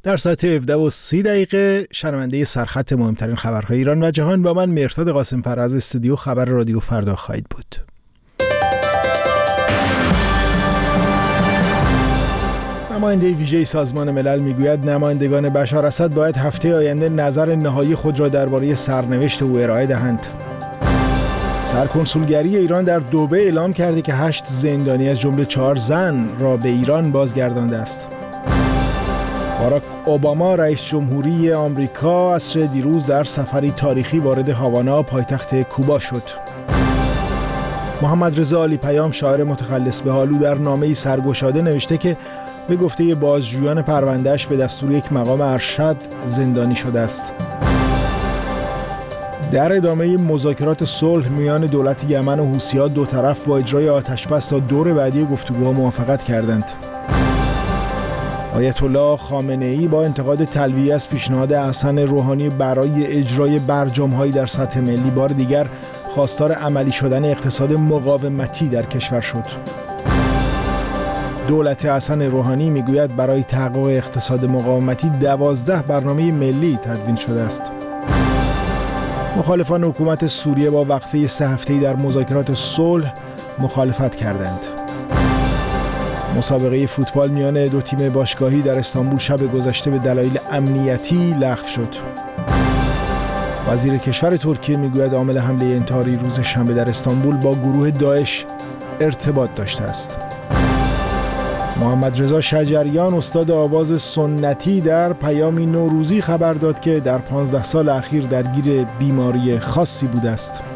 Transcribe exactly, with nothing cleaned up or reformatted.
در ساعت هفده و سی دقیقه شنونده سرخط مهمترین خبرهای ایران و جهان با من مهرداد قاسم‌فر از استودیو خبر رادیو فردا خواهید بود. نماینده ویژه سازمان ملل میگوید نمایندگان بشار اسد باید هفته آینده نظر نهایی خود را درباره سرنوشت او ارائه دهند. سرکنسولگری ایران در دوبه اعلام کرده که هشت زندانی از جمله چهار زن را به ایران بازگردانده است. باراک اوباما رئیس جمهوری آمریکا عصر دیروز در سفری تاریخی وارد هاوانا پایتخت کوبا شد. محمد رضا علی پیام شاعر متخلص به حالو در نامه‌ای سرگشاده نوشته که به گفته بازجویان پروندهش به دستور یک مقام ارشد زندانی شده است. در ادامه مذاکرات صلح میان دولت یمن و حوثی‌ها دو طرف با اجرای آتش‌بس تا دور بعدی گفتگوها موافقت کردند. آیت الله خامنه‌ای با انتقاد تلویحی از پیشنهاد حسن روحانی برای اجرای برجام‌هایی در سطح ملی بار دیگر خواستار عملی شدن اقتصاد مقاومتی در کشور شد. دولت حسن روحانی میگوید برای تحقق اقتصاد مقاومتی دوازده برنامه ملی تدوین شده است. مخالفان حکومت سوریه با وقفه سه هفته‌ای در مذاکرات صلح مخالفت کردند. مسابقه فوتبال میان دو تیم باشگاهی در استانبول شب گذشته به دلایل امنیتی لغو شد. وزیر کشور ترکیه میگوید عامل حمله انتحاری روز شنبه در استانبول با گروه داعش ارتباط داشته است. محمد رضا شجریان استاد آواز سنتی در پیامی نوروزی خبر داد که در پانزده سال اخیر درگیر بیماری خاصی بوده است.